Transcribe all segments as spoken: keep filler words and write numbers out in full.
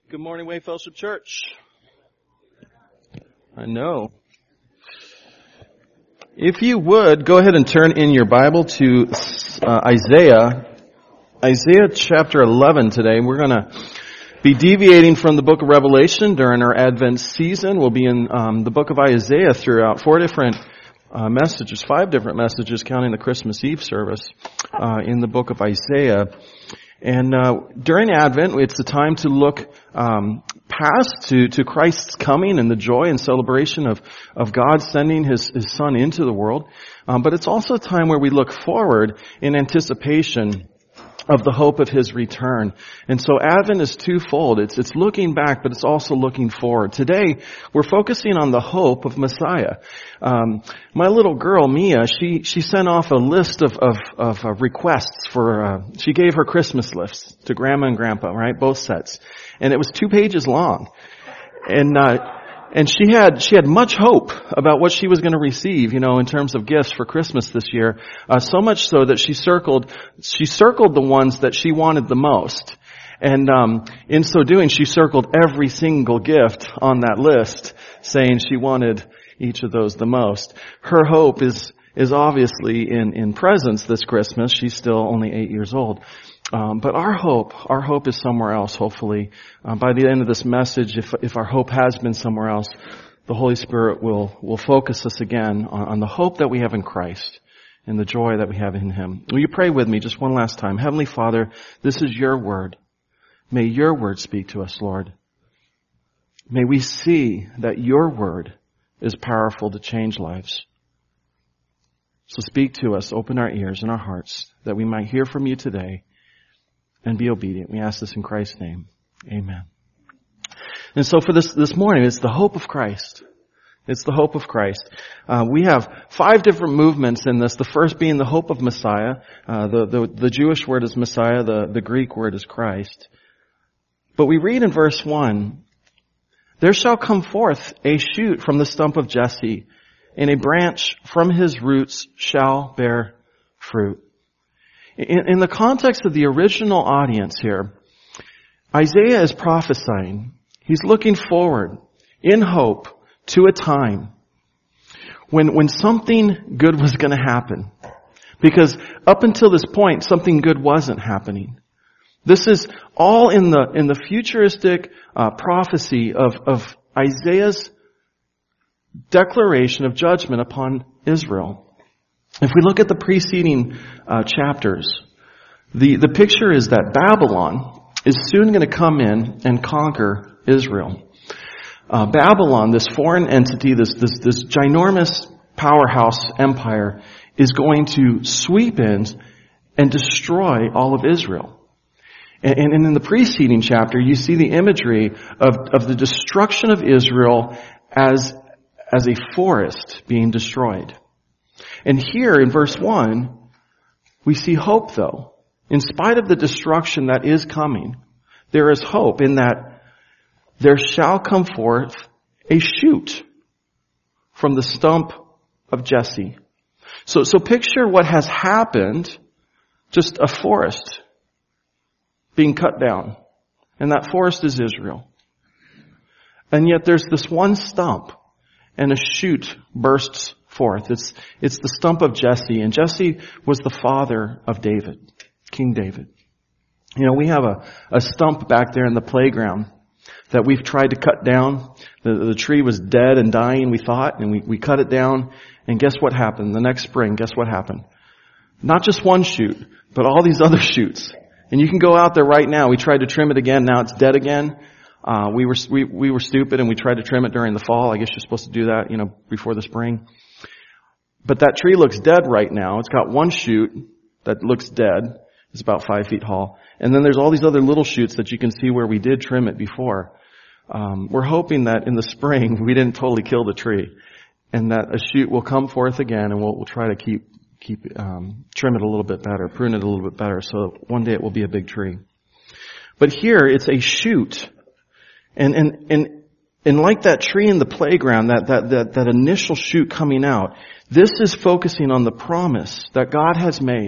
Good morning, Way Fellowship Church. I know. If you would, go ahead and turn in your Bible to uh, Isaiah. Isaiah chapter eleven today. We're going to be deviating from the book of Revelation during our Advent season. We'll be in um, the book of Isaiah throughout four different uh, messages, five different messages, counting the Christmas Eve service uh, in the book of Isaiah. And uh during Advent, it's the time to look um past to to Christ's coming and the joy and celebration of of God sending His His Son into the world. Um, but it's also a time where we look forward in anticipation of the hope of His return. And so Advent is twofold. It's it's looking back, but it's also looking forward. Today, we're focusing on the hope of Messiah. Um, my little girl, Mia, she she sent off a list of of, of uh, requests for. Uh, she gave her Christmas lists to Grandma and Grandpa, right, both sets, and it was two pages long, and. Uh, And she had, she had much hope about what she was going to receive, you know, in terms of gifts for Christmas this year. Uh, so much so that she circled, she circled the ones that she wanted the most. And, um, in so doing, she circled every single gift on that list, saying she wanted each of those the most. Her hope is, is obviously in, in presents this Christmas. She's still only eight years old. Um, but our hope, our hope is somewhere else, hopefully. Um, by the end of this message, if, if our hope has been somewhere else, the Holy Spirit will, will focus us again on, on the hope that we have in Christ and the joy that we have in Him. Will you pray with me just one last time? Heavenly Father, this is your word. May your word speak to us, Lord. May we see that your word is powerful to change lives. So speak to us, open our ears and our hearts that we might hear from you today and be obedient. We ask this in Christ's name. Amen. And so for this, this morning, it's the hope of Christ. It's the hope of Christ. Uh, we have five different movements in this. The first being the hope of Messiah. Uh, the, the, the Jewish word is Messiah. The, the Greek word is Christ. But we read in verse one, there shall come forth a shoot from the stump of Jesse, and a branch from his roots shall bear fruit. In, in the context of the original audience here, Isaiah is prophesying. He's looking forward in hope to a time when, when something good was going to happen. Because up until this point, something good wasn't happening. This is all in the, in the futuristic uh, prophecy of, of Isaiah's declaration of judgment upon Israel. If we look at the preceding uh, chapters, the, the picture is that Babylon is soon going to come in and conquer Israel. Uh, Babylon, this foreign entity, this, this, this ginormous powerhouse empire, is going to sweep in and destroy all of Israel. And, and in the preceding chapter, you see the imagery of, of the destruction of Israel as, as a forest being destroyed. And here in verse one, we see hope though. In spite of the destruction that is coming, there is hope in that there shall come forth a shoot from the stump of Jesse. So, so picture what has happened, just a forest being cut down. And that forest is Israel. And yet there's this one stump and a shoot bursts forth. It's, it's the stump of Jesse, and Jesse was the father of David, King David. You know, we have a, a stump back there in the playground that we've tried to cut down. The, the tree was dead and dying, we thought, and we, we cut it down, and guess what happened? The next spring, guess what happened? Not just one shoot, but all these other shoots. And you can go out there right now. We tried to trim it again, now it's dead again. Uh, we were, we, we were stupid and we tried to trim it during the fall. I guess you're supposed to do that, you know, before the spring. But that tree looks dead right now. It's got one shoot that looks dead. It's about five feet tall. And then there's all these other little shoots that you can see where we did trim it before. Um, we're hoping that in the spring we didn't totally kill the tree, and that a shoot will come forth again, and we'll, we'll try to keep, keep, um, trim it a little bit better, prune it a little bit better, so one day it will be a big tree. But here it's a shoot. And, and, and, and like that tree in the playground, that, that, that, that initial shoot coming out, this is focusing on the promise that God has made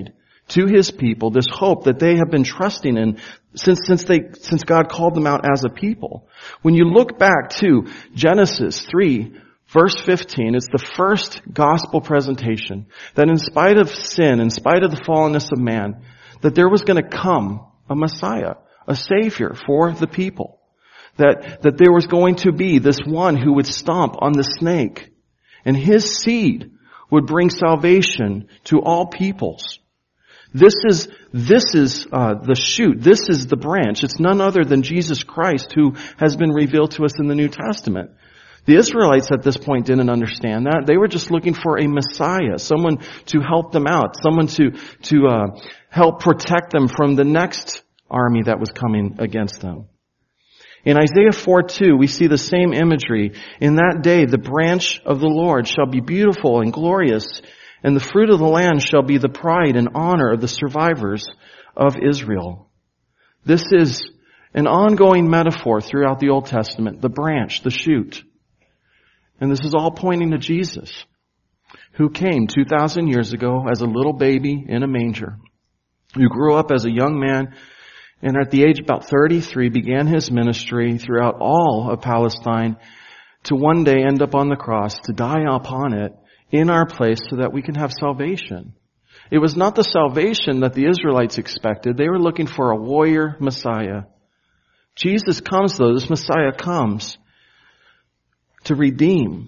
to His people, this hope that they have been trusting in since, since they, since God called them out as a people. When you look back to Genesis three, verse fifteen, it's the first gospel presentation that in spite of sin, in spite of the fallenness of man, that there was going to come a Messiah, a Savior for the people. That, that there was going to be this one who would stomp on the snake, and His seed would bring salvation to all peoples. This is, this is, uh, the shoot. This is the branch. It's none other than Jesus Christ who has been revealed to us in the New Testament. The Israelites at this point didn't understand that. They were just looking for a Messiah, someone to help them out, someone to, to, uh, help protect them from the next army that was coming against them. In Isaiah four two, we see the same imagery. In that day, the branch of the Lord shall be beautiful and glorious, and the fruit of the land shall be the pride and honor of the survivors of Israel. This is an ongoing metaphor throughout the Old Testament, the branch, the shoot. And this is all pointing to Jesus, who came two thousand years ago as a little baby in a manger, who grew up as a young man, and at the age of about thirty-three began His ministry throughout all of Palestine to one day end up on the cross, to die upon it in our place so that we can have salvation. It was not the salvation that the Israelites expected. They were looking for a warrior Messiah. Jesus comes though, this Messiah comes to redeem,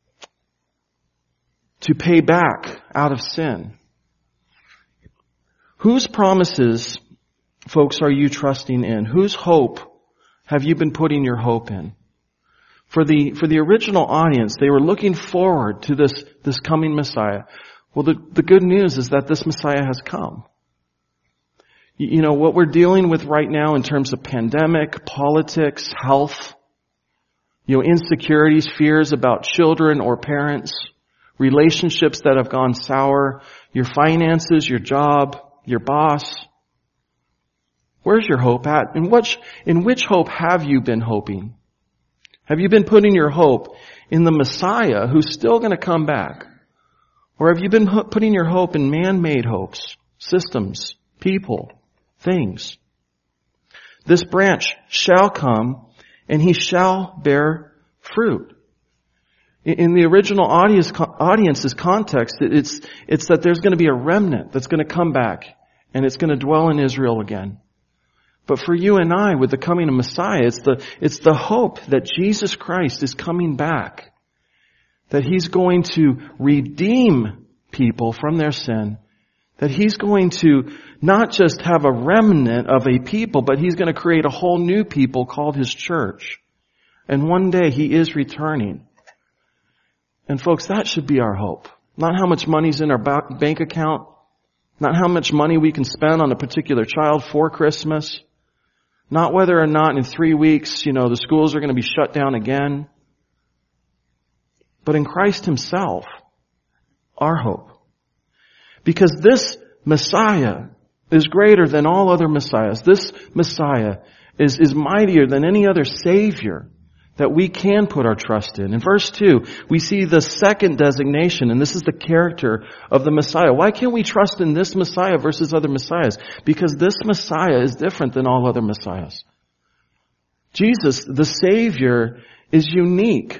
to pay back out of sin. Whose promises, folks, are you trusting in? Whose hope have you been putting your hope in? For the, for the original audience, they were looking forward to this, this coming Messiah. Well, the, the good news is that this Messiah has come. You, you know, what we're dealing with right now in terms of pandemic, politics, health, you know, insecurities, fears about children or parents, relationships that have gone sour, your finances, your job, your boss. Where's your hope at? In which, in which hope have you been hoping? Have you been putting your hope in the Messiah who's still going to come back? Or have you been putting your hope in man-made hopes, systems, people, things? This branch shall come and he shall bear fruit. In the original audience, audience's context, it's, it's that there's going to be a remnant that's going to come back and it's going to dwell in Israel again. But for you and I, with the coming of Messiah, it's the, it's the hope that Jesus Christ is coming back. That He's going to redeem people from their sin. That He's going to not just have a remnant of a people, but He's going to create a whole new people called His church. And one day He is returning. And folks, that should be our hope. Not how much money's in our bank account. Not how much money we can spend on a particular child for Christmas. Not whether or not in three weeks, you know, the schools are going to be shut down again. But in Christ Himself, our hope. Because this Messiah is greater than all other Messiahs. This Messiah is, is mightier than any other Savior that we can put our trust in. In verse two, we see the second designation, and this is the character of the Messiah. Why can't we trust in this Messiah versus other Messiahs? Because this Messiah is different than all other Messiahs. Jesus, the Savior, is unique.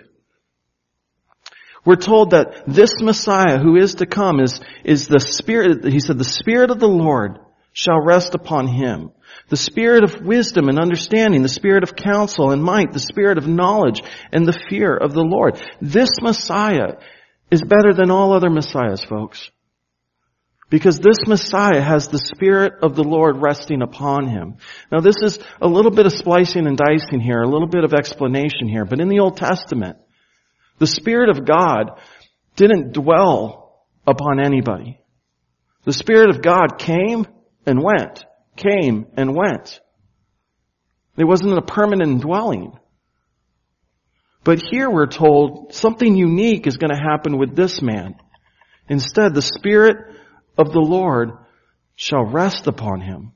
We're told that this Messiah who is to come is, is the Spirit, he said, the Spirit of the Lord shall rest upon Him. The Spirit of wisdom and understanding, the Spirit of counsel and might, the Spirit of knowledge and the fear of the Lord. This Messiah is better than all other Messiahs, folks. Because this Messiah has the Spirit of the Lord resting upon Him. Now this is a little bit of splicing and dicing here, a little bit of explanation here, but in the Old Testament, the Spirit of God didn't dwell upon anybody. The Spirit of God came and went. Came and went. It wasn't a permanent dwelling. But here we're told something unique is going to happen with this man. Instead, the Spirit of the Lord shall rest upon him.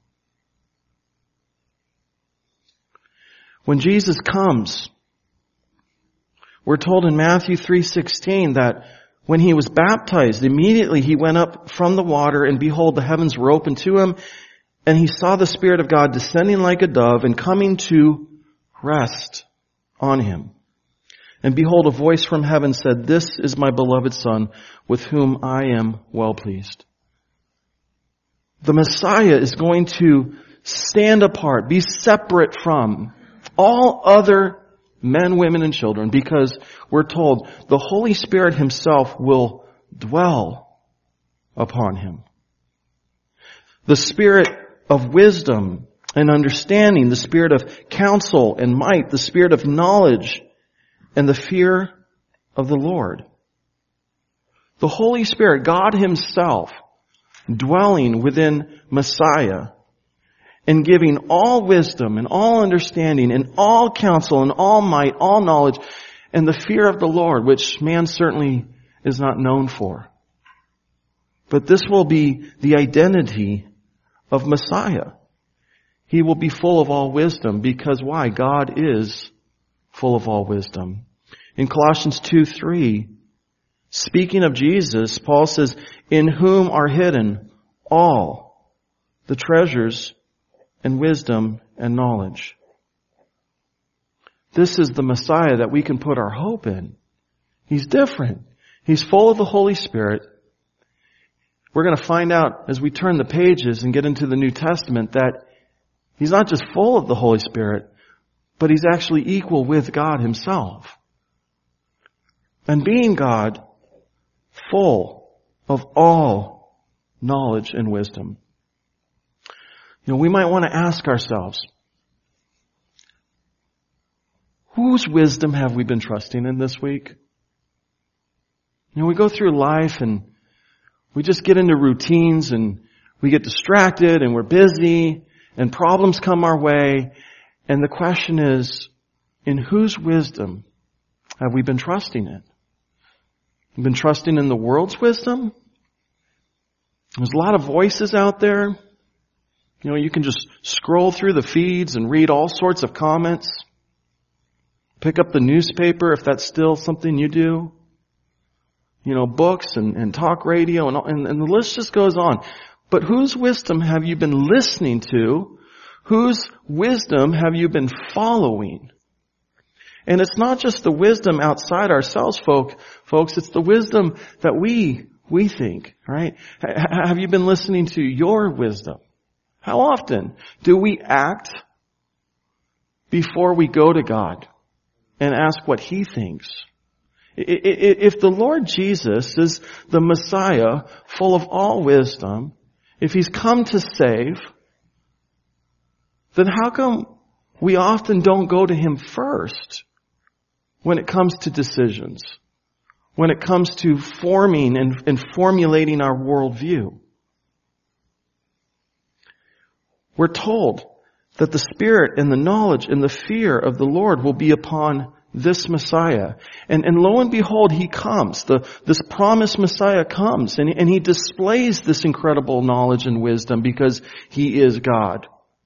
When Jesus comes, we're told in Matthew three sixteen that When he was baptized, immediately he went up from the water, and behold, the heavens were opened to him, and he saw the Spirit of God descending like a dove and coming to rest on him. And behold, a voice from heaven said, "This is my beloved Son, with whom I am well pleased." The Messiah is going to stand apart, be separate from all other men, women, and children, because we're told the Holy Spirit himself will dwell upon him. The Spirit of wisdom and understanding, the Spirit of counsel and might, the Spirit of knowledge and the fear of the Lord. The Holy Spirit, God himself, dwelling within Messiah and giving all wisdom and all understanding and all counsel and all might, all knowledge, and the fear of the Lord, which man certainly is not known for. But this will be the identity of Messiah. He will be full of all wisdom, because why? God is full of all wisdom. In Colossians two three, speaking of Jesus, Paul says, "In whom are hidden all the treasures and wisdom and knowledge." This is the Messiah that we can put our hope in. He's different. He's full of the Holy Spirit. We're going to find out as we turn the pages and get into the New Testament that he's not just full of the Holy Spirit, but he's actually equal with God himself. And being God, full of all knowledge and wisdom. You know, we might want to ask ourselves, whose wisdom have we been trusting in this week? You know, we go through life and we just get into routines and we get distracted and we're busy and problems come our way. And the question is, in whose wisdom have we been trusting in? We've been trusting in the world's wisdom. There's a lot of voices out there. You know, you can just scroll through the feeds and read all sorts of comments. Pick up the newspaper if that's still something you do. You know, books and, and talk radio and, and, and the list just goes on. But whose wisdom have you been listening to? Whose wisdom have you been following? And it's not just the wisdom outside ourselves, folk, folks. It's the wisdom that we, we think, right? H- have you been listening to your wisdom? How often do we act before we go to God and ask what he thinks? If the Lord Jesus is the Messiah, full of all wisdom, if he's come to save, then how come we often don't go to him first when it comes to decisions, when it comes to forming and, and formulating our worldview? We're told that the Spirit and the knowledge and the fear of the Lord will be upon this Messiah. And, and lo and behold, he comes. The, this promised Messiah comes, and, and he displays this incredible knowledge and wisdom because he is God.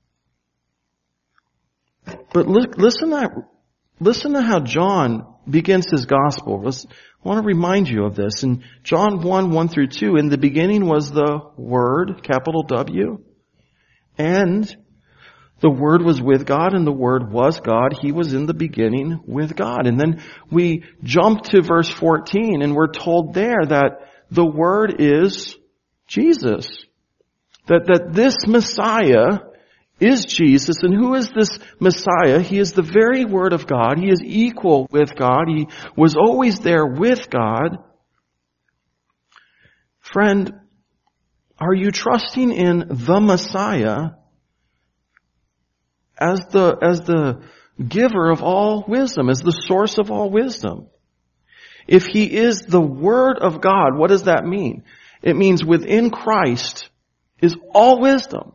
But look, listen to, listen to how John begins his gospel. Let's, I want to remind you of this. In John one, one through two, in the beginning was the Word, capital W, and the Word was with God, and the Word was God. He was in the beginning with God. And then we jump to verse fourteen, and we're told there that the Word is Jesus. That, that this Messiah is Jesus. And who is this Messiah? He is the very Word of God. He is equal with God. He was always there with God. Friend, are you trusting in the Messiah as the, as the giver of all wisdom, as the source of all wisdom? If he is the Word of God, what does that mean? It means within Christ is all wisdom.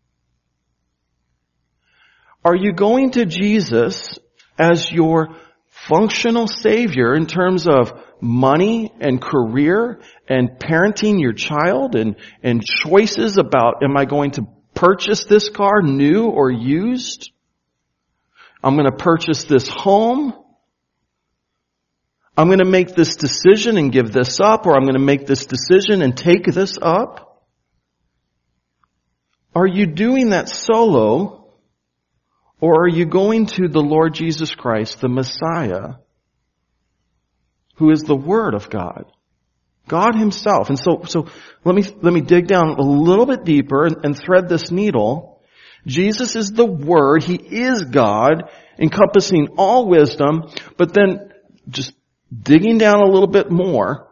Are you going to Jesus as your functional Savior in terms of money and career and parenting your child and, and choices about, am I going to purchase this car new or used? I'm going to purchase this home. I'm going to make this decision and give this up, or I'm going to make this decision and take this up? Are you doing that solo, or are you going to the Lord Jesus Christ, the Messiah, who is the Word of God? God Himself. And so, so let me, let me dig down a little bit deeper and, and thread this needle. Jesus is the Word. He is God, encompassing all wisdom, but then just digging down a little bit more,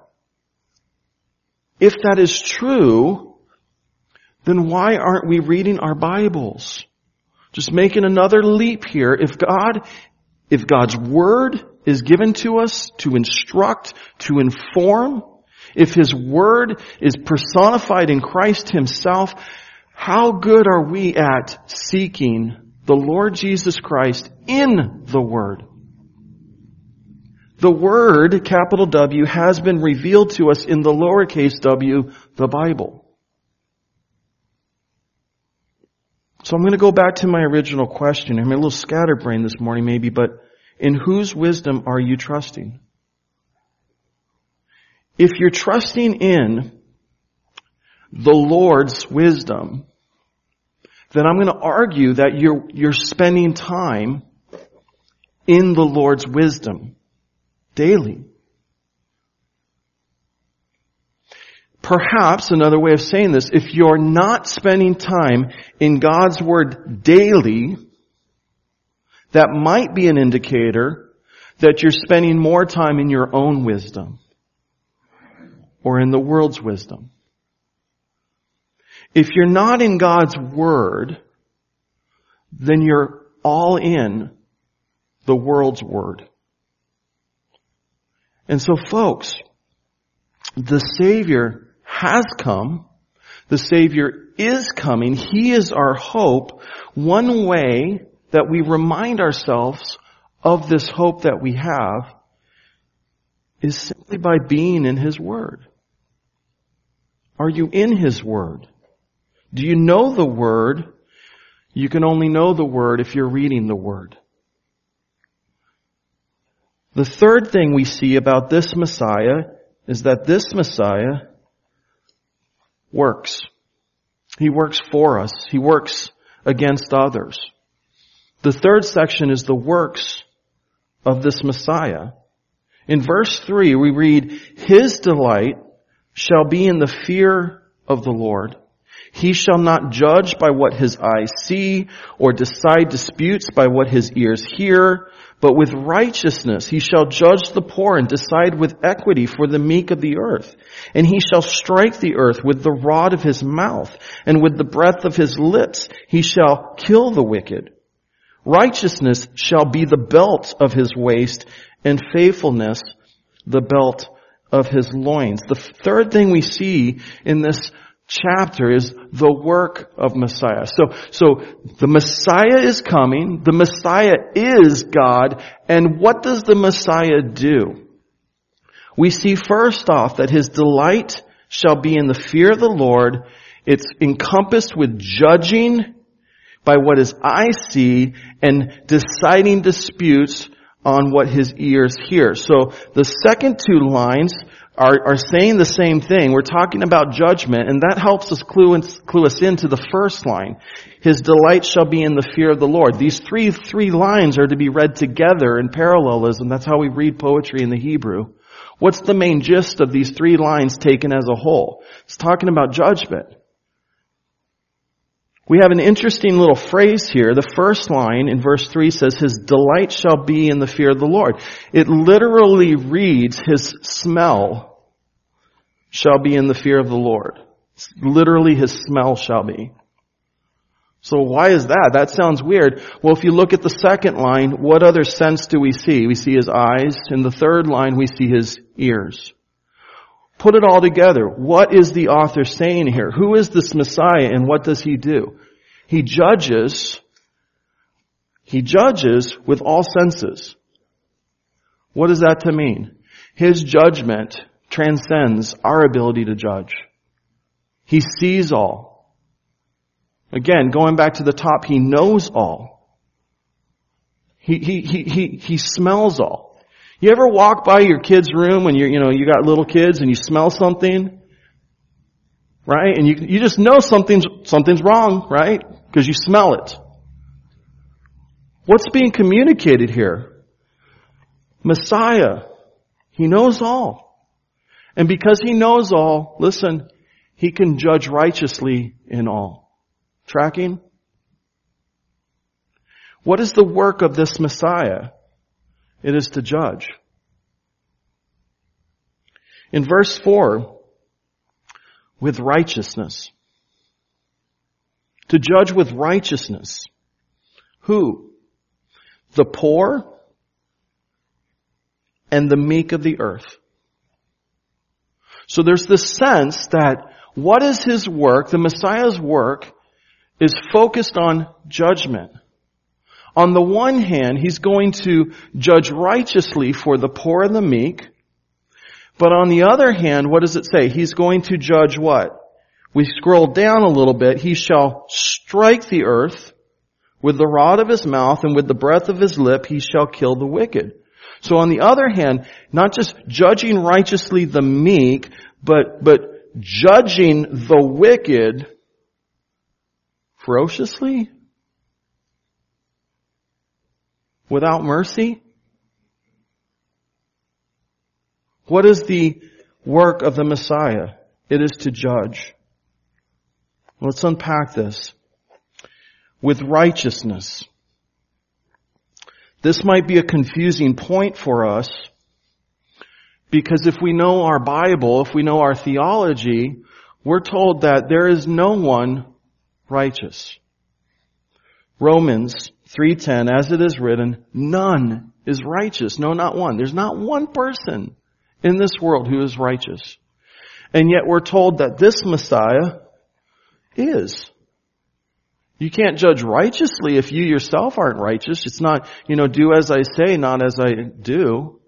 if that is true, then why aren't we reading our Bibles? Just making another leap here. If God, if God's Word is given to us to instruct, to inform, if His Word is personified in Christ Himself, how good are we at seeking the Lord Jesus Christ in the Word? The Word, capital W, has been revealed to us in the lowercase w, the Bible. So I'm going to go back to my original question. I'm a little scatterbrained this morning maybe, but in whose wisdom are you trusting? If you're trusting in the Lord's wisdom, then I'm going to argue that you're, you're spending time in the Lord's wisdom daily. Perhaps another way of saying this, if you're not spending time in God's Word daily, that might be an indicator that you're spending more time in your own wisdom or in the world's wisdom. If you're not in God's Word, then you're all in the world's word. And so folks, the Savior has come. The Savior is coming. He is our hope. One way that we remind ourselves of this hope that we have is simply by being in His Word. Are you in His Word? Do you know the Word? You can only know the Word if you're reading the Word. The third thing we see about this Messiah is that this Messiah works. He works for us. He works against others. The third section is the works of this Messiah. In verse three, we read, His delight shall be in the fear of the Lord. He shall not judge by what his eyes see, or decide disputes by what his ears hear, but with righteousness he shall judge the poor and decide with equity for the meek of the earth. And he shall strike the earth with the rod of his mouth, and with the breath of his lips he shall kill the wicked. Righteousness shall be the belt of his waist, and faithfulness the belt of his loins. The third thing we see in this chapter is the work of Messiah. So, so the Messiah is coming. The Messiah is God. And what does the Messiah do? We see first off that his delight shall be in the fear of the Lord. It's encompassed with judging by what his eyes see and deciding disputes on what his ears hear. So the second two lines are, are saying the same thing. We're talking about judgment, and that helps us clue, in, clue us into the first line. His delight shall be in the fear of the Lord. These three, three lines are to be read together in parallelism. That's how we read poetry in the Hebrew. What's the main gist of these three lines taken as a whole? It's talking about judgment. We have an interesting little phrase here. The first line in verse three says, His delight shall be in the fear of the Lord. It literally reads, His smell shall be in the fear of the Lord. Literally, His smell shall be. So why is that? That sounds weird. Well, if you look at the second line, what other sense do we see? We see His eyes. In the third line, we see His ears. Put it all together. What is the author saying here? Who is this Messiah and what does He do? He judges, He judges with all senses. What does that to mean? His judgment transcends our ability to judge. He sees all. Again, going back to the top, He knows all. He, he, he, he, he smells all. You ever walk by your kid's room when you're, you know, you got little kids and you smell something? Right? And you, you just know something's, something's wrong, right? Because you smell it. What's being communicated here? Messiah. He knows all. And because He knows all, listen, He can judge righteously in all. Tracking? What is the work of this Messiah? It is to judge. In verse four, with righteousness. To judge with righteousness. Who? The poor and the meek of the earth. So there's this sense that what is His work, the Messiah's work, is focused on judgment. On the one hand, He's going to judge righteously for the poor and the meek. But on the other hand, what does it say? He's going to judge what? We scroll down a little bit. He shall strike the earth with the rod of His mouth, and with the breath of His lip He shall kill the wicked. So on the other hand, not just judging righteously the meek, but, but judging the wicked ferociously? Without mercy? What is the work of the Messiah? It is to judge. Let's unpack this. With righteousness. This might be a confusing point for us, because if we know our Bible, if we know our theology, we're told that there is no one righteous. Romans three ten, as it is written, none is righteous. No, not one. There's not one person in this world who is righteous. And yet we're told that this Messiah is. You can't judge righteously if you yourself aren't righteous. It's not, you know, do as I say, not as I do.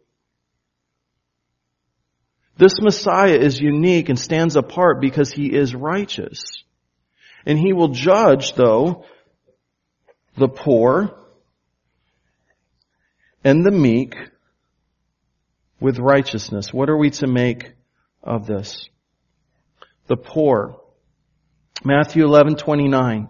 This Messiah is unique and stands apart because He is righteous. And He will judge, though, the poor and the meek with righteousness. What are we to make of this? The poor. Matthew eleven twenty-nine.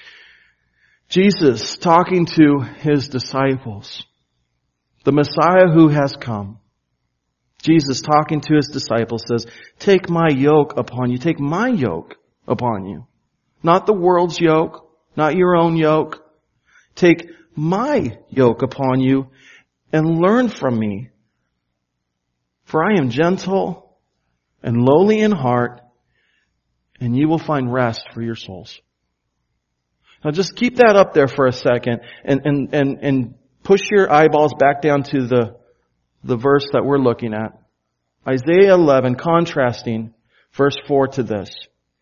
Jesus talking to His disciples. The Messiah who has come. Jesus talking to His disciples says, take my yoke upon you. Take my yoke upon you. Not the world's yoke. Not your own yoke. Take my yoke upon you and learn from me. For I am gentle and lowly in heart, and you will find rest for your souls. Now just keep that up there for a second and, and, and, and push your eyeballs back down to the, the verse that we're looking at. Isaiah eleven, contrasting verse four to this.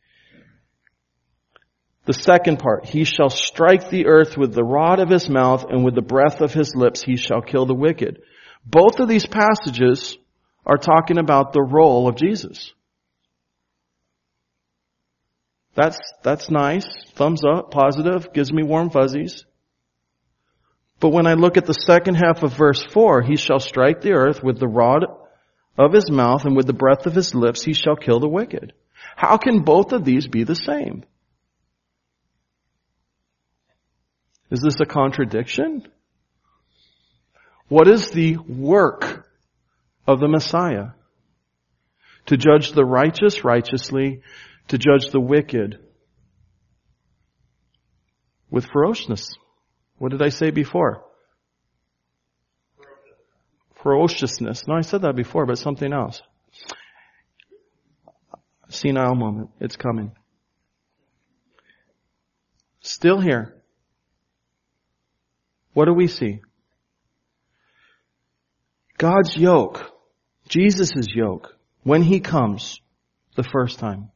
The second part, He shall strike the earth with the rod of His mouth, and with the breath of His lips He shall kill the wicked. Both of these passages are talking about the role of Jesus. That's, that's nice. Thumbs up, positive, gives me warm fuzzies. But when I look at the second half of verse four, He shall strike the earth with the rod of His mouth, and with the breath of His lips He shall kill the wicked. How can both of these be the same? Is this a contradiction? What is the work of the Messiah? To judge the righteous righteously, to judge the wicked with ferociousness. What did I say before? Ferociousness. No, I said that before, but something else. Senile moment. It's coming. Still here. What do we see? God's yoke, Jesus' yoke, when He comes the first time.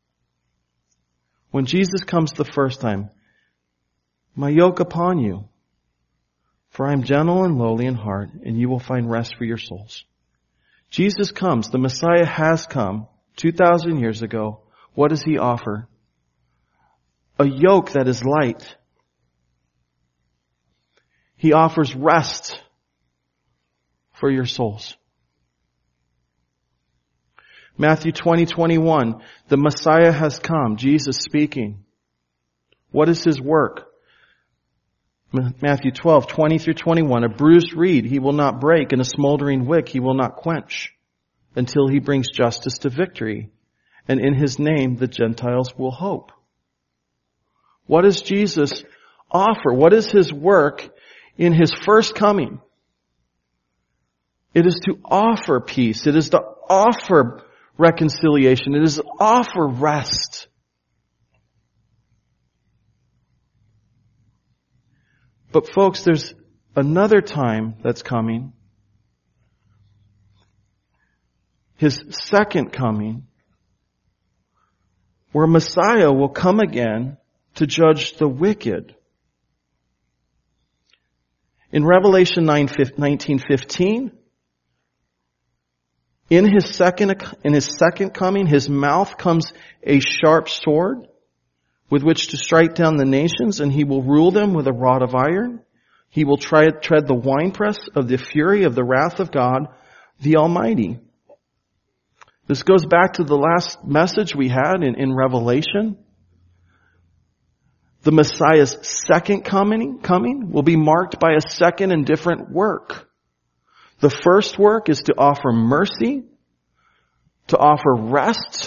When Jesus comes the first time, my yoke upon you, for I am gentle and lowly in heart, and you will find rest for your souls. Jesus comes, the Messiah has come two thousand years ago. What does He offer? A yoke that is light. He offers rest for your souls. Matthew twenty, twenty-one, the Messiah has come, Jesus speaking. What is his work? Matthew twelve, twenty through twenty-one, a bruised reed he will not break, and a smoldering wick he will not quench, until he brings justice to victory, and in his name the Gentiles will hope. What does Jesus offer? What is his work in his first coming? It is to offer peace. It is to offer reconciliation. It is to offer rest. But folks, there's another time that's coming. His second coming, where Messiah will come again to judge the wicked. In Revelation nineteen fifteen, in his second, in his second coming, his mouth comes a sharp sword with which to strike down the nations, and he will rule them with a rod of iron. He will try, tread the winepress of the fury of the wrath of God, the Almighty. This goes back to the last message we had in, in Revelation. The Messiah's second coming, coming will be marked by a second and different work. The first work is to offer mercy, to offer rest.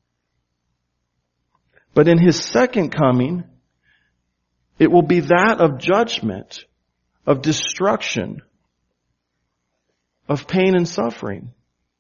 But in his second coming, it will be that of judgment, of destruction, of pain and suffering.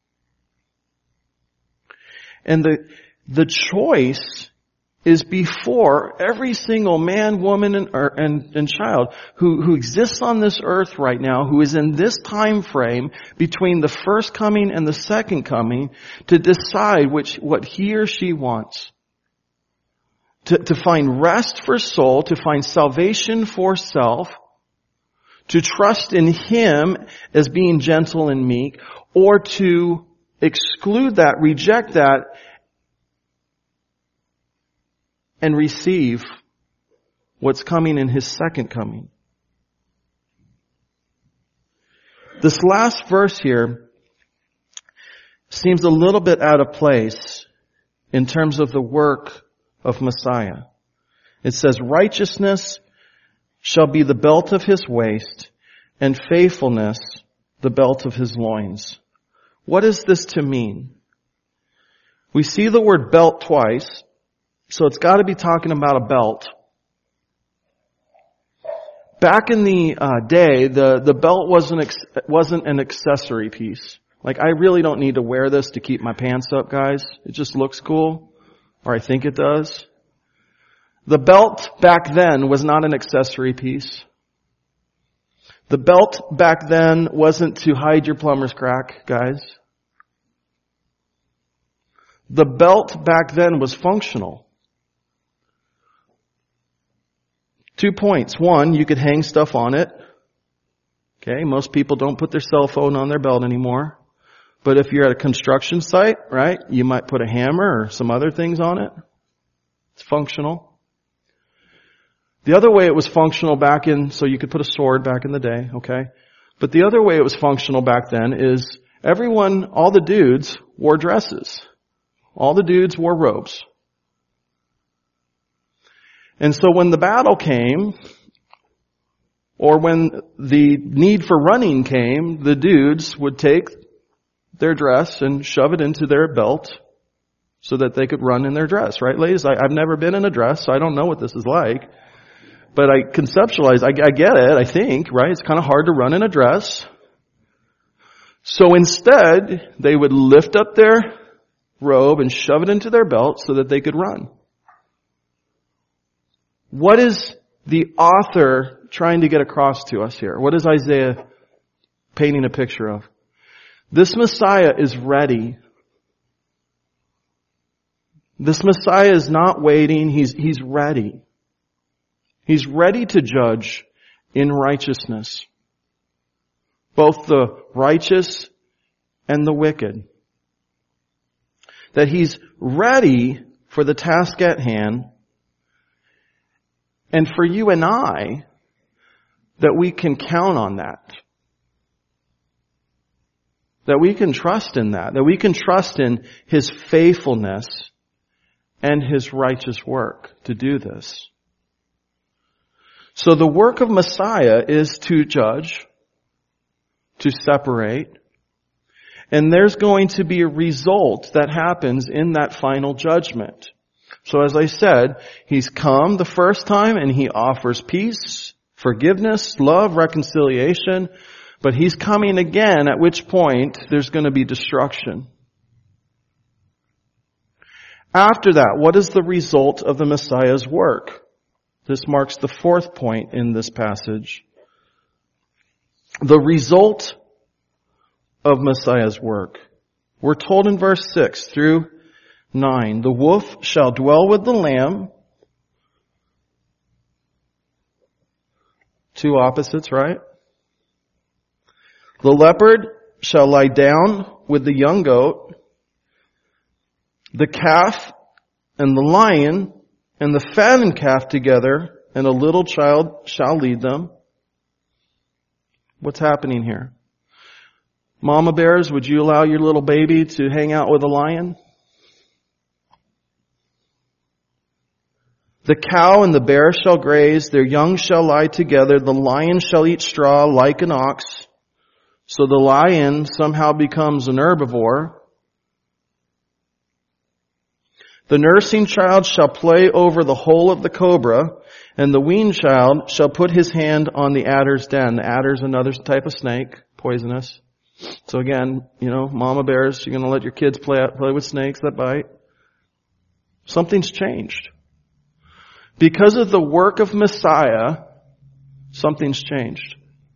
And the, the choice is before every single man, woman, and, or, and, and child who, who exists on this earth right now, who is in this time frame between the first coming and the second coming, to decide which, what he or she wants. To, to find rest for soul, to find salvation for self, to trust in him as being gentle and meek, or to exclude that, reject that, and receive what's coming in his second coming. This last verse here seems a little bit out of place in terms of the work of Messiah. It says, righteousness shall be the belt of his waist, and faithfulness the belt of his loins. What is this to mean? We see the word belt twice, so it's got to be talking about a belt. Back in the uh, day, the, the belt wasn't ex- wasn't an accessory piece. Like, I really don't need to wear this to keep my pants up, guys. It just looks cool, or I think it does. The belt back then was not an accessory piece. The belt back then wasn't to hide your plumber's crack, guys. The belt back then was functional. Two points. One, you could hang stuff on it. Okay, most people don't put their cell phone on their belt anymore. But if you're at a construction site, right, you might put a hammer or some other things on it. It's functional. The other way it was functional back in, so you could put a sword back in the day, okay? But the other way it was functional back then is everyone, all the dudes wore dresses. All the dudes wore robes. And so when the battle came, or when the need for running came, the dudes would take their dress and shove it into their belt so that they could run in their dress, right, ladies? I, I've never been in a dress, so I don't know what this is like. But I conceptualize, I, I get it, I think, right? It's kind of hard to run in a dress. So instead, they would lift up their robe and shove it into their belt so that they could run. What is the author trying to get across to us here? What is Isaiah painting a picture of? This Messiah is ready. This Messiah is not waiting, he's, he's ready. He's ready to judge in righteousness, both the righteous and the wicked. That he's ready for the task at hand, and for you and I, that we can count on that. That we can trust in that. That we can trust in His faithfulness and His righteous work to do this. So the work of Messiah is to judge, to separate, and there's going to be a result that happens in that final judgment. So as I said, He's come the first time and He offers peace, forgiveness, love, reconciliation, but He's coming again, at which point there's going to be destruction. After that, what is the result of the Messiah's work? This marks the fourth point in this passage. The result of Messiah's work. We're told in verse six through nine, the wolf shall dwell with the lamb. Two opposites, right? The leopard shall lie down with the young goat. The calf and the lion and the fattened calf together, and a little child shall lead them. What's happening here? Mama bears, would you allow your little baby to hang out with a lion? The cow and the bear shall graze, their young shall lie together, the lion shall eat straw like an ox. So the lion somehow becomes an herbivore. The nursing child shall play over the hole of the cobra, and the weaned child shall put his hand on the adder's den. The adder's another type of snake, poisonous. So again, you know, mama bears, you're going to let your kids play play with snakes that bite. Something's changed. Because of the work of Messiah, something's changed.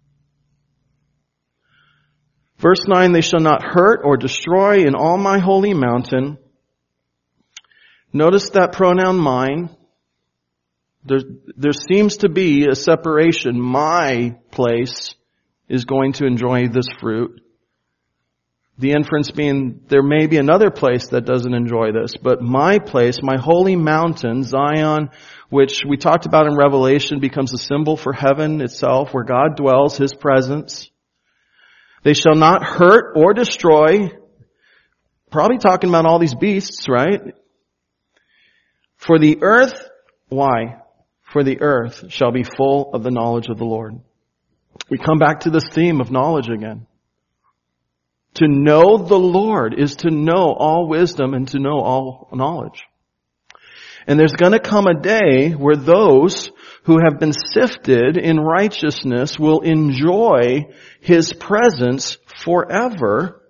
Verse nine, they shall not hurt or destroy in all my holy mountain. Notice that pronoun mine. There, there seems to be a separation. My place is going to enjoy this fruit. The inference being there may be another place that doesn't enjoy this, but my place, my holy mountain, Zion, which we talked about in Revelation, becomes a symbol for heaven itself, where God dwells, His presence. They shall not hurt or destroy. Probably talking about all these beasts, right? For the earth, why? For the earth shall be full of the knowledge of the Lord. We come back to this theme of knowledge again. To know the Lord is to know all wisdom and to know all knowledge. And there's going to come a day where those who have been sifted in righteousness will enjoy His presence forever.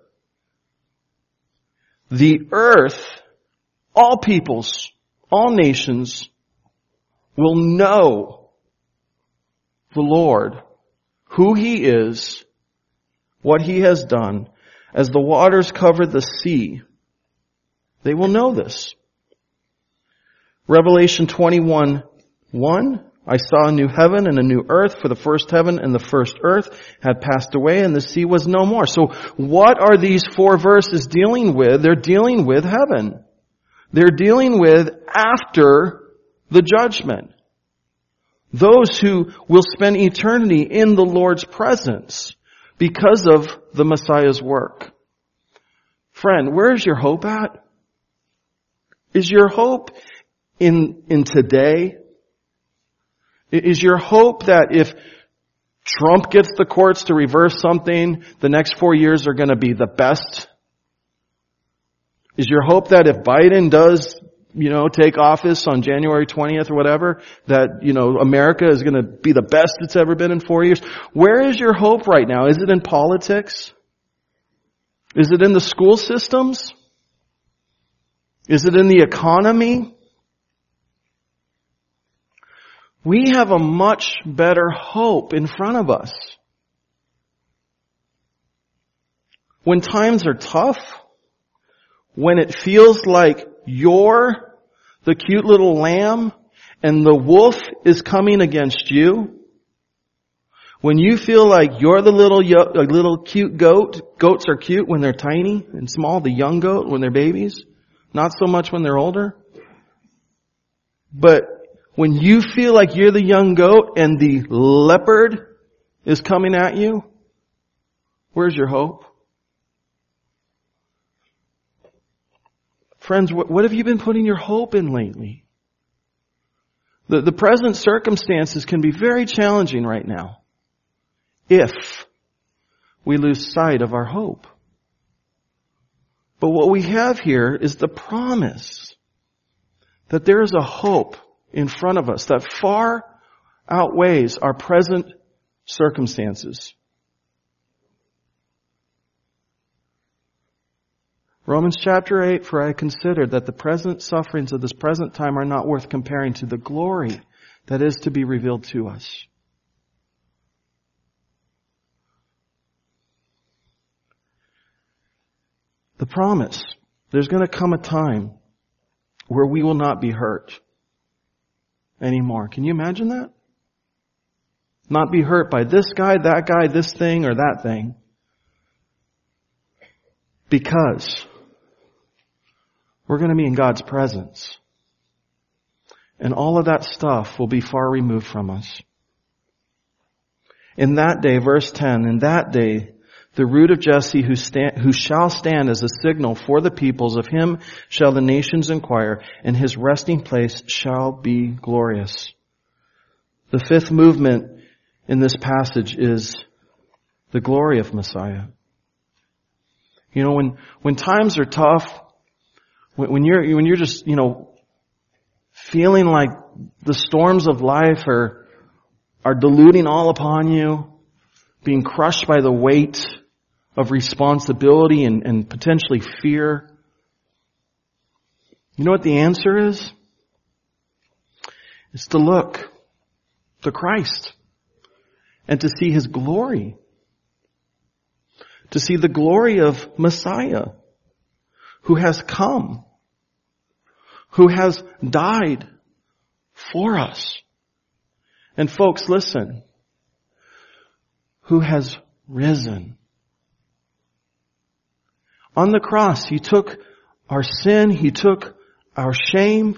The earth, all peoples, all nations will know the Lord, who He is, what He has done. As the waters cover the sea, they will know this. Revelation twenty-one one, I saw a new heaven and a new earth, for the first heaven and the first earth had passed away and the sea was no more. So what are these four verses dealing with? They're dealing with heaven. They're dealing with after the judgment. Those who will spend eternity in the Lord's presence because of the Messiah's work. Friend, where's your hope at? Is your hope in, in today? Is your hope that if Trump gets the courts to reverse something, the next four years are going to be the best? Is your hope that if Biden does, you know, take office on January twentieth or whatever, that, you know, America is going to be the best it's ever been in four years? Where is your hope right now? Is it in politics? Is it in the school systems? Is it in the economy? We have a much better hope in front of us. When times are tough, when it feels like you're the cute little lamb and the wolf is coming against you, when you feel like you're the little little cute goat, goats are cute when they're tiny and small, the young goat when they're babies, not so much when they're older. But when you feel like you're the young goat and the leopard is coming at you, where's your hope? Friends, what, what have you been putting your hope in lately? The, the present circumstances can be very challenging right now if we lose sight of our hope. But what we have here is the promise that there is a hope in front of us that far outweighs our present circumstances. Romans chapter eight, for I consider that the present sufferings of this present time are not worth comparing to the glory that is to be revealed to us. The promise, there's going to come a time where we will not be hurt anymore. Can you imagine that? Not be hurt by this guy, that guy, this thing, or that thing. Because we're going to be in God's presence. And all of that stuff will be far removed from us. In that day, verse ten, in that day, the root of Jesse who, stand, who shall stand as a signal for the peoples, of him shall the nations inquire, and his resting place shall be glorious. The fifth movement in this passage is the glory of Messiah. You know, when, when times are tough, when, when you're, when you're just, you know, feeling like the storms of life are, are diluting all upon you, being crushed by the weight of responsibility and, and potentially fear, you know what the answer is? It's to look to Christ and to see His glory. To see the glory of Messiah, who has come, who has died for us. And folks, listen, who has risen. On the cross, He took our sin, He took our shame.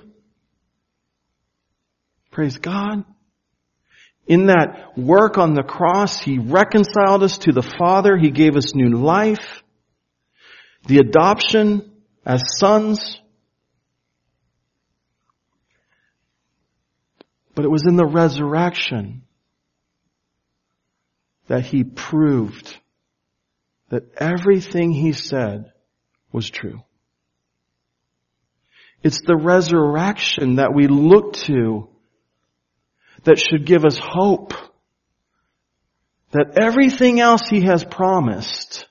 Praise God. In that work on the cross, He reconciled us to the Father. He gave us new life. The adoption as sons. But it was in the resurrection that He proved that everything He said was true. It's the resurrection that we look to that should give us hope that everything else He has promised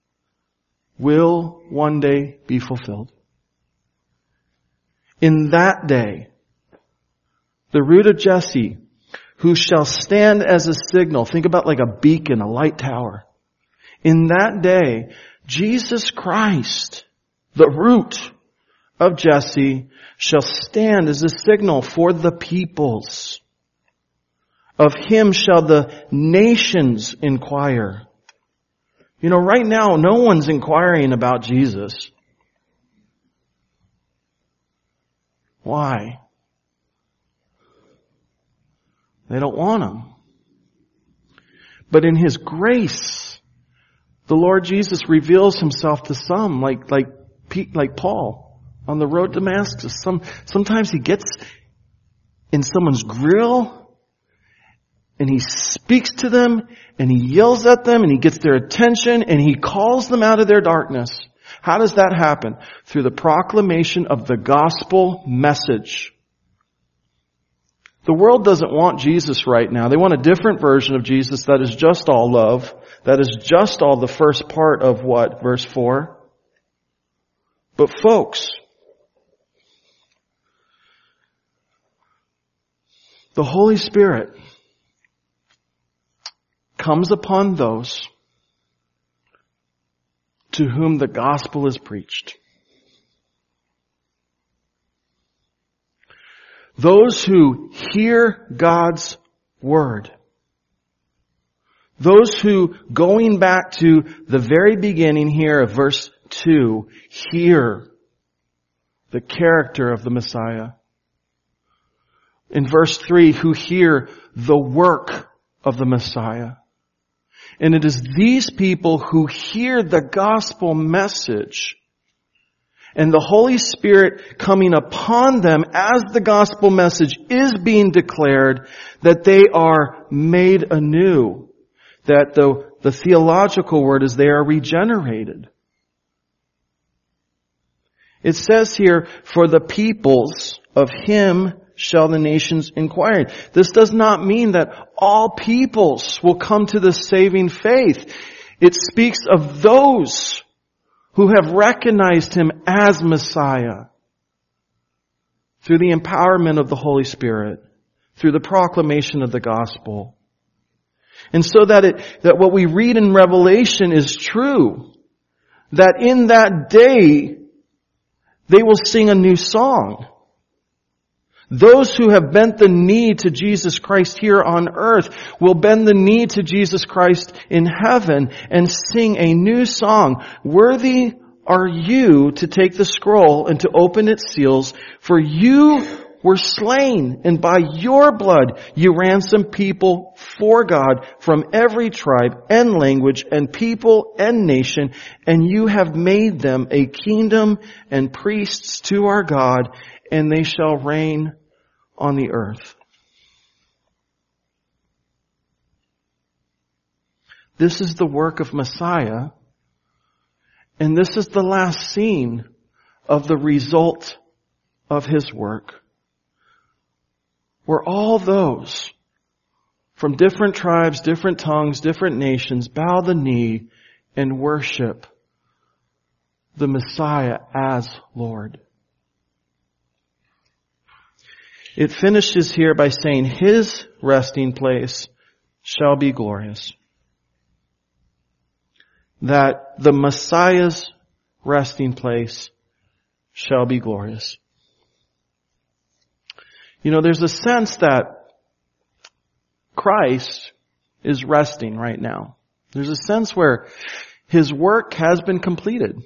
will one day be fulfilled. In that day, the root of Jesse, who shall stand as a signal, think about like a beacon, a light tower. In that day, Jesus Christ, the root of Jesse, shall stand as a signal for the peoples. Of Him shall the nations inquire. You know, right now, no one's inquiring about Jesus. Why? They don't want Him. But in His grace, the Lord Jesus reveals Himself to some, like, like, like Paul on the road to Damascus. Some, sometimes He gets in someone's grill, and He speaks to them, and He yells at them, and He gets their attention, and He calls them out of their darkness. How does that happen? Through the proclamation of the gospel message. The world doesn't want Jesus right now. They want a different version of Jesus that is just all love, that is just all the first part of what? Verse four. But folks, the Holy Spirit comes upon those to whom the gospel is preached. Those who hear God's word. Those who, going back to the very beginning here of verse two, hear the character of the Messiah. In verse three, who hear the work of the Messiah. And it is these people who hear the gospel message and the Holy Spirit coming upon them as the gospel message is being declared, that they are made anew. That the, the theological word is they are regenerated. It says here, for the peoples of him shall the nations inquire. This does not mean that all peoples will come to the saving faith. It speaks of those who have recognized him as Messiah through the empowerment of the Holy Spirit, through the proclamation of the gospel. And so that it, that what we read in Revelation is true, that in that day they will sing a new song. Those who have bent the knee to Jesus Christ here on earth will bend the knee to Jesus Christ in heaven and sing a new song. Worthy are you to take the scroll and to open its seals, for you were slain, and by your blood you ransomed people for God from every tribe and language and people and nation, and you have made them a kingdom and priests to our God, and they shall reign on the earth. This is the work of Messiah, and this is the last scene of the result of his work, where all those from different tribes, different tongues, different nations bow the knee and worship the Messiah as Lord. It finishes here by saying, his resting place shall be glorious. That the Messiah's resting place shall be glorious. You know, there's a sense that Christ is resting right now. There's a sense where his work has been completed.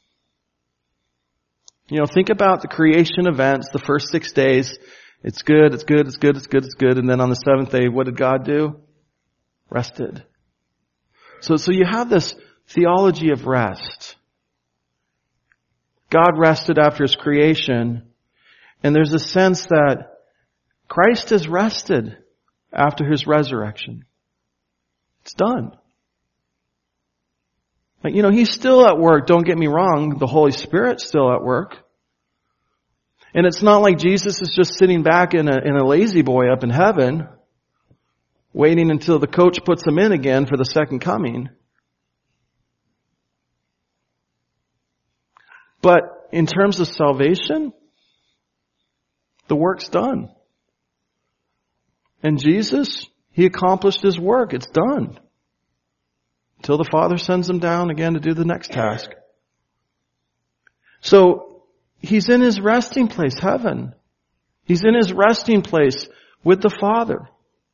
You know, think about the creation events, the first six days. It's good, it's good, it's good, it's good, it's good. And then on the seventh day, what did God do? Rested. So, so you have this theology of rest. God rested after his creation, and there's a sense that Christ has rested after his resurrection. It's done. Like, you know, he's still at work, don't get me wrong, the Holy Spirit's still at work. And it's not like Jesus is just sitting back in a, in a lazy boy up in heaven, waiting until the coach puts him in again for the second coming. But in terms of salvation, the work's done. And Jesus, he accomplished his work. It's done. Until the Father sends him down again to do the next task. So, he's in his resting place, heaven. He's in his resting place with the Father.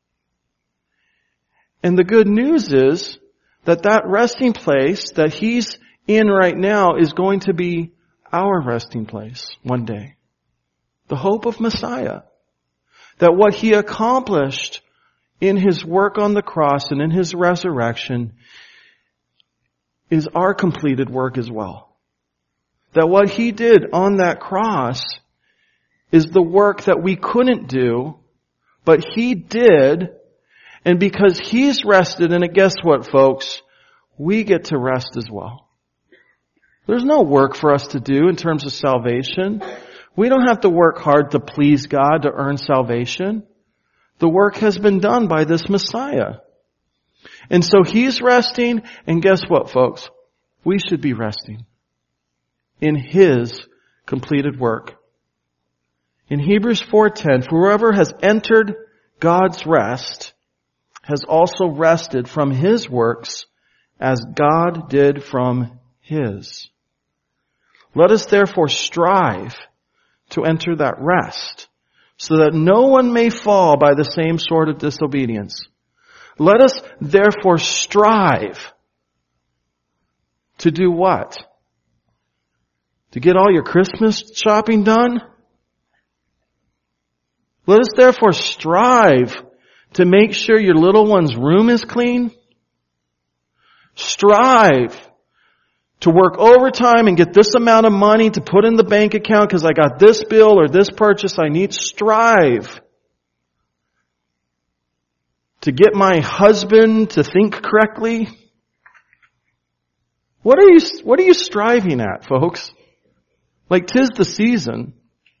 And the good news is that that resting place that he's in right now is going to be our resting place one day. The hope of Messiah. That what he accomplished in his work on the cross and in his resurrection is our completed work as well. That what he did on that cross is the work that we couldn't do, but he did, and because he's rested, and guess what, folks? We get to rest as well. There's no work for us to do in terms of salvation. We don't have to work hard to please God to earn salvation. The work has been done by this Messiah. And so he's resting, and guess what, folks? We should be resting in his completed work. In Hebrews four ten, for whoever has entered God's rest has also rested from his works as God did from his. Let us therefore strive to enter that rest, so that no one may fall by the same sort of disobedience. Let us therefore strive to do what? To get all your Christmas shopping done? Let us therefore strive to make sure your little one's room is clean. Strive to work overtime and get this amount of money to put in the bank account because I got this bill or this purchase I need. Strive to get my husband to think correctly. What are you, what are you striving at, folks? Like, 'tis the season.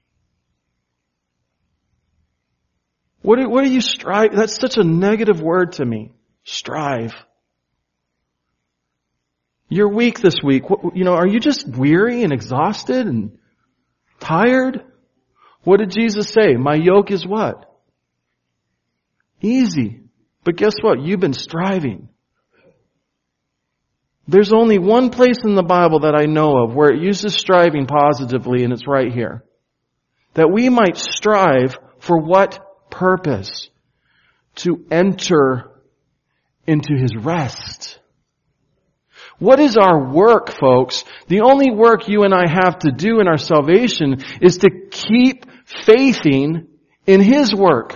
What are, what are you strive? That's such a negative word to me. Strive. You're weak this week. What, you know, are you just weary and exhausted and tired? What did Jesus say? My yoke is what? Easy. But guess what? You've been striving. There's only one place in the Bible that I know of where it uses striving positively, and it's right here. That we might strive for what purpose? To enter into His rest. What is our work, folks? The only work you and I have to do in our salvation is to keep faithing in His work.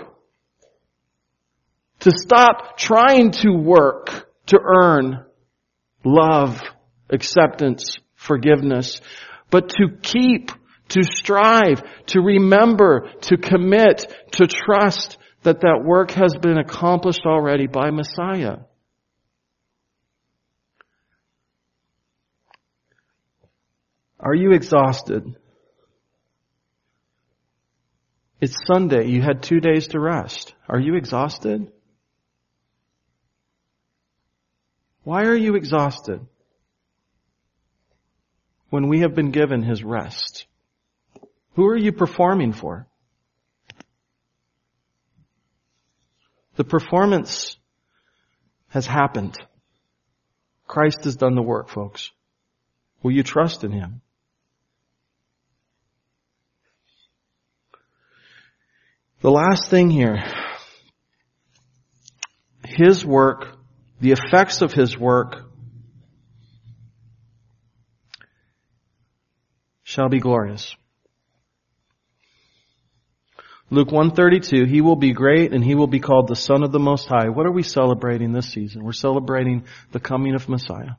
To stop trying to work to earn love, acceptance, forgiveness, but to keep, to strive, to remember, to commit, to trust that that work has been accomplished already by Messiah. Are you exhausted? It's Sunday. You had two days to rest. Are you exhausted? Why are you exhausted when we have been given His rest? Who are you performing for? The performance has happened. Christ has done the work, folks. Will you trust in Him? The last thing here, His work, the effects of His work shall be glorious. Luke one thirty-two, He will be great and He will be called the Son of the Most High. What are we celebrating this season? We're celebrating the coming of Messiah.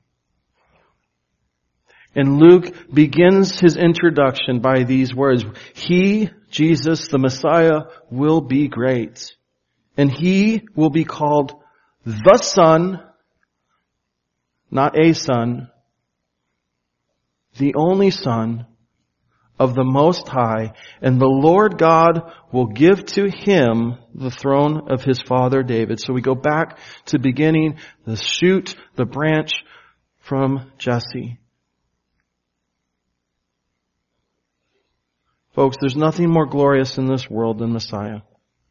And Luke begins his introduction by these words. He, Jesus, the Messiah, will be great. And He will be called the Son, not a son, the only Son of the Most High. And the Lord God will give to Him the throne of His father David. So we go back to beginning, the shoot, the branch from Jesse. Folks, there's nothing more glorious in this world than Messiah.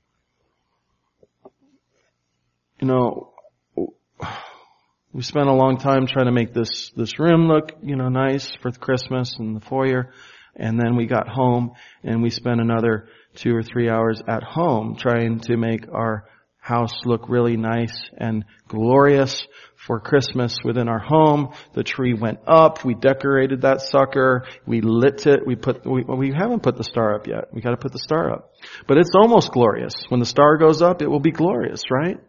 You know, we spent a long time trying to make this, this room look, you know, nice for Christmas and the foyer. And then we got home and we spent another two or three hours at home trying to make our house look really nice and glorious for Christmas within our home. The tree went up. We decorated that sucker. We lit it. We put, we, we haven't put the star up yet. We got to put the star up. But it's almost glorious. When the star goes up, it will be glorious, right?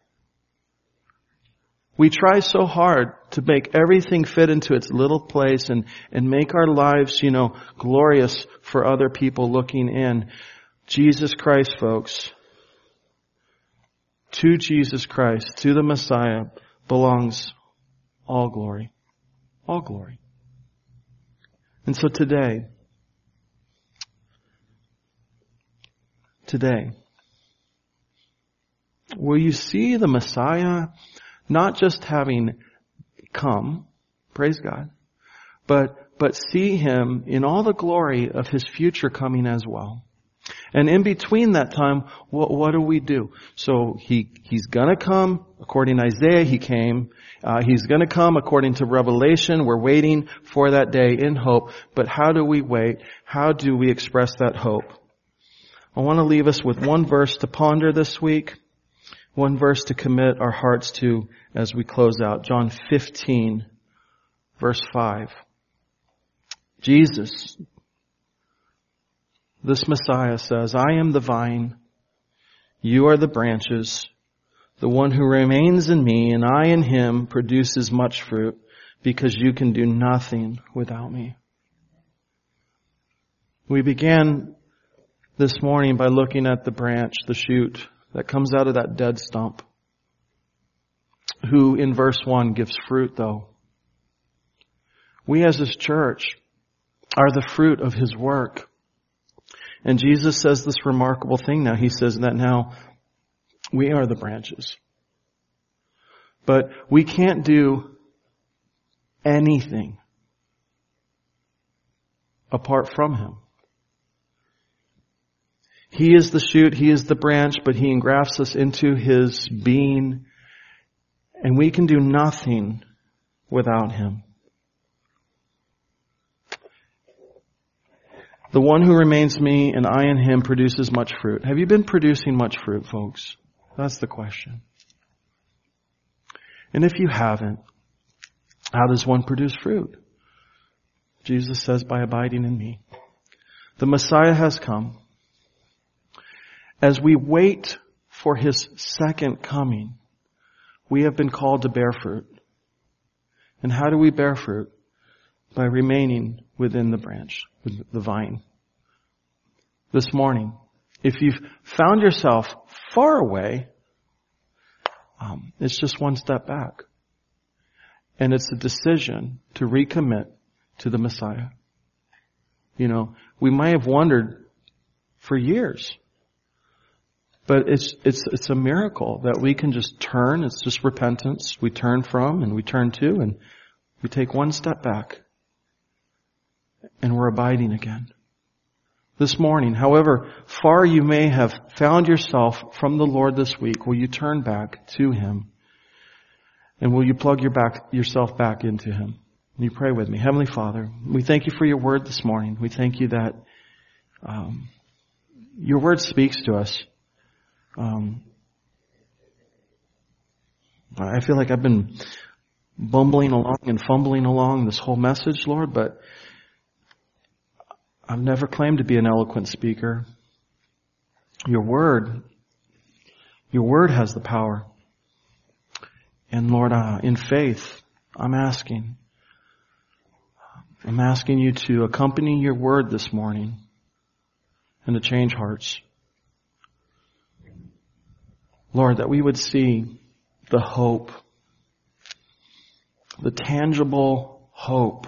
We try so hard to make everything fit into its little place and, and make our lives, you know, glorious for other people looking in. Jesus Christ, folks, to Jesus Christ, to the Messiah, belongs all glory. All glory. And so today, today, will you see the Messiah not just having come, praise God, but, but see Him in all the glory of His future coming as well. And in between that time, what, what do we do? So he, he's gonna come, according to Isaiah, He came. Uh, he's gonna come according to Revelation. We're waiting for that day in hope. But how do we wait? How do we express that hope? I want to leave us with one verse to ponder this week. One verse to commit our hearts to as we close out. John fifteen, verse five. Jesus, this Messiah says, I am the vine, you are the branches. The one who remains in me and I in him produces much fruit, because you can do nothing without me. We began this morning by looking at the branch, the shoot that comes out of that dead stump, who in verse one gives fruit though. We as His church are the fruit of His work. And Jesus says this remarkable thing now. He says that now we are the branches. But we can't do anything apart from Him. He is the shoot, He is the branch, but He engrafts us into His being, and we can do nothing without Him. The one who remains me and I in Him produces much fruit. Have you been producing much fruit, folks? That's the question. And if you haven't, how does one produce fruit? Jesus says, by abiding in me. The Messiah has come. As we wait for His second coming, we have been called to bear fruit. And how do we bear fruit? By remaining within the branch, with the vine. This morning, if you've found yourself far away, um, it's just one step back. And it's a decision to recommit to the Messiah. You know, we might have wondered for years, but it's, it's, it's a miracle that we can just turn. It's just repentance. We turn from and we turn to, and we take one step back and we're abiding again. This morning, however far you may have found yourself from the Lord this week, will you turn back to Him? And will you plug your back, yourself back into Him? And you pray with me. Heavenly Father, we thank You for Your word this morning. We thank You that um, Your word speaks to us. Um, I feel like I've been bumbling along and fumbling along this whole message, Lord, but I've never claimed to be an eloquent speaker. Your word, Your word has the power. And Lord, uh, in faith, I'm asking, I'm asking You to accompany Your word this morning and to change hearts. Lord, that we would see the hope, the tangible hope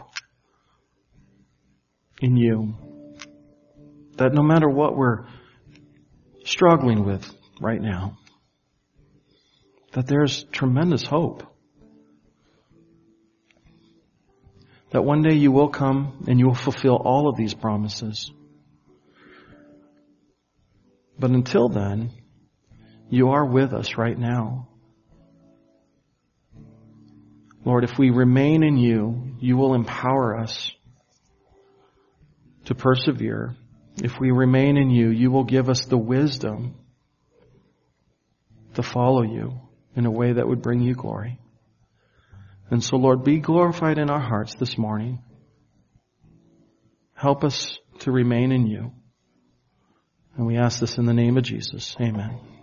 in You. That no matter what we're struggling with right now, that there's tremendous hope. That one day You will come and You will fulfill all of these promises. But until then, You are with us right now. Lord, if we remain in You, You will empower us to persevere. If we remain in You, You will give us the wisdom to follow You in a way that would bring You glory. And so, Lord, be glorified in our hearts this morning. Help us to remain in You. And we ask this in the name of Jesus. Amen.